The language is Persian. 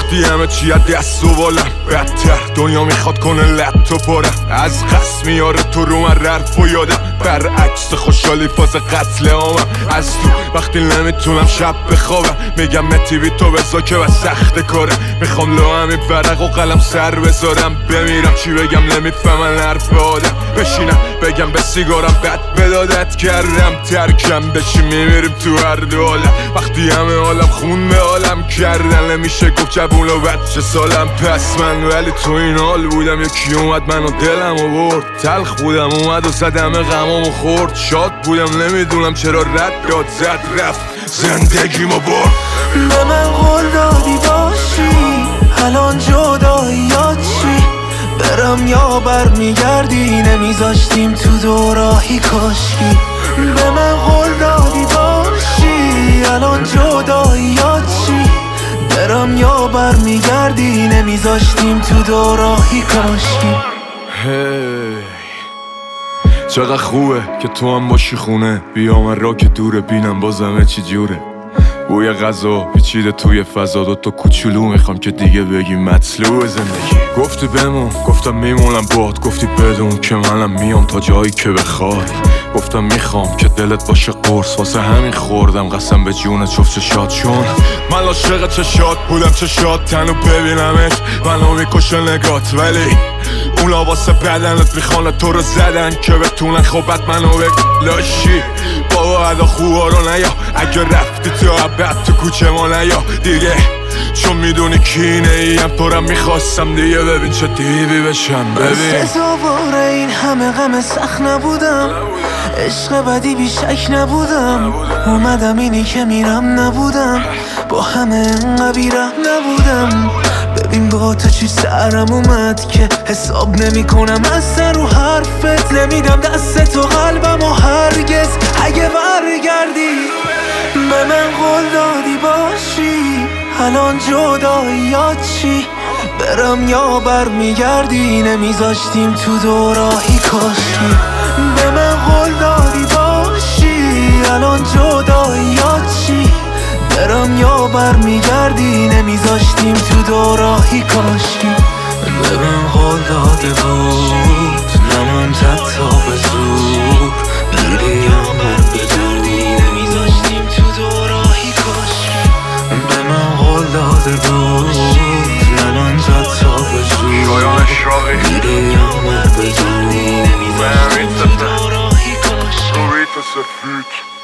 وقتی همه چی از دست و بالم بدتر دنیا میخواد کنه لط و پارم از قصد میاره تو رو من رفت و یادم برعکس خوشحالی فاز قتل عامم از تو وقتی نمیتونم شب بخوابم میگم متی بی تو بزا که و سخت کارم میخوام لو همین ورق و قلم سر بذارم بمیرم چی بگم نمیفهمن حرف آدم بشینم بگم به سیگارم بد بدادت کردم ترکم بشی میمیریم تو هر دو عالم وقتی همه عالم خون به عالم کردن نمیشه گفت جبون و بچه سالم پس من ولی تو این حال بودم یکی اومد منو دلم و برد تلخ بودم اومد و زدم غمامو خورد شاد بودم نمیدونم چرا رد داد زد رفت زندگیمو برد به من قول دادی باشی الان جداییات چی برم یا برمیگردی نمیذاشتیم تو دوراهی کاشکی به من قول دادی باشی الان جداییات چی برم یا برمیگردی نمیذاشتیم تو دوراهی کاشکی چقدر خوبه که تو هم باشی خونه بیا من را که دوره بینم بازمه چی جوره بوی غذا پیچیده توی فضا دوتا کوچولو میخوام که دیگه بگی مطلوب زندگی گفتی بمون گفتم میمونم باد گفتی بدون که منم میام تا جایی که بخوای گفتم میخوام که دلت باشه قرص واسه همین خوردم قسم به جون جفت چشات چون من عاشق چشات بودم چشات تنو ببینمت منو میکشه نگات ولی اونا واسه بدنت میخوانه تو رو زدن که بتونن خوبت منو بلاشی بابا ادا خوبا رو نیا اگه رفتی تو عبد تو کوچه ما نیا دیگه چون میدونی کینه ایم تو رو میخواستم دیگه ببین چه دیوی بشم ببین سزاوار این همه غم سخت نبودم عشق بدی بیشک نبودم اومدم اینی که میرم نبودم با همه انقدر بیرم نبودم ببین با تو چی سرم اومد که حساب نمی کنم از سر رو حرفت نمیدم دست تو قلبم و هرگز اگه برگردی به من قول دادی باشی الان جداییات چی برم یا برمیگردی نمیذاشتیم تو دوراهی کاشکی به من قول دادی باشی الان جداییات چی برم یا برمیگردی نمیذاشتیم تو دوراهی کاشکی به من قول داده بود نموندد تا به زور بری یا برگردی نمیذاشتیم تو دوراهی کاشکی به من قول داده بود نموندد تا به زور بری یا برگردی نمیذاشتیم تو دوراهی کاشکی